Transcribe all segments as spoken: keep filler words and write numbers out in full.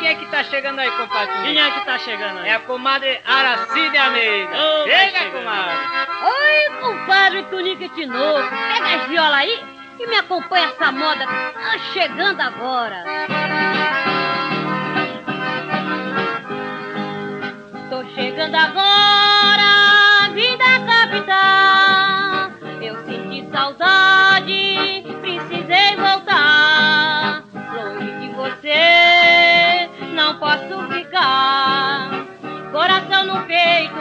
quem é que tá chegando aí, compadre? Quem é que tá chegando aí? É a comadre Aracide Almeida. Oh, Chega, comadre. Oi, compadre Tunique de novo. Pega as violas aí e me acompanha essa moda que tá chegando agora. Tô chegando agora, vim da capital. Eu senti saudade, precisei voltar. Longe de você, não posso ficar. Coração no peito,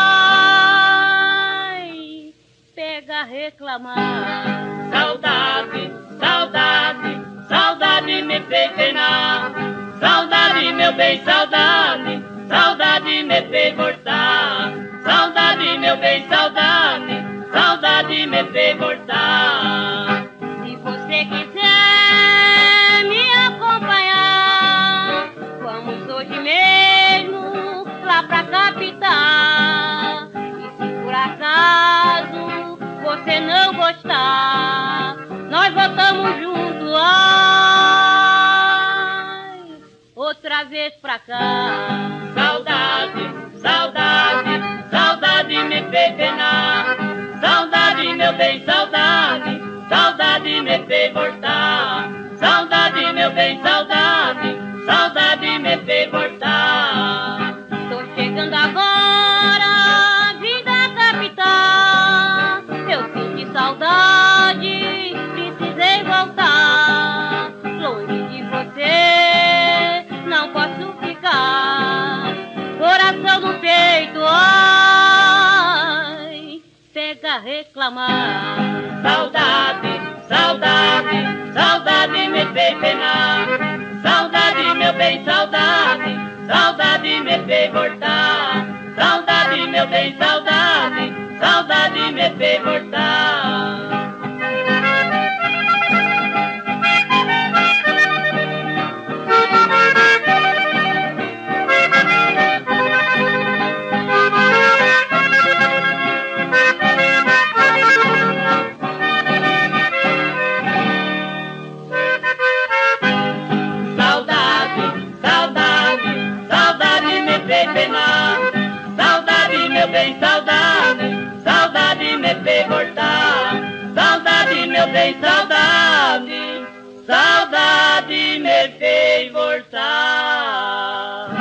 ai, pega a reclamar. Saudade, saudade, saudade me fez penar. Saudade, meu bem, saudade, saudade me fez voltar. Saudade, meu bem, saudade, saudade me fez voltar. Se você quiser me acompanhar, vamos hoje mesmo lá pra capital. E se por acaso você não gostar, nós voltamos juntos, ai, outra vez pra cá. Saudade, saudade, saudade me fez penar. Saudade, meu bem, saudade, saudade me fez voltar. Saudade, meu bem, saudade, saudade me fez voltar. Tô chegando agora, vim da capital. Eu senti saudade, precisei voltar. Longe de você, não posso ficar. Coração no peito, ai, pega a reclamar. Saudade, saudade, saudade me fez penar. Saudade, meu bem, saudade, saudade me fez voltar. Saudade, meu bem, saudade, saudade me fez voltar. Saudade, meu bem, saudade, saudade me fez voltar. Saudade, meu bem, saudade, saudade me fez voltar.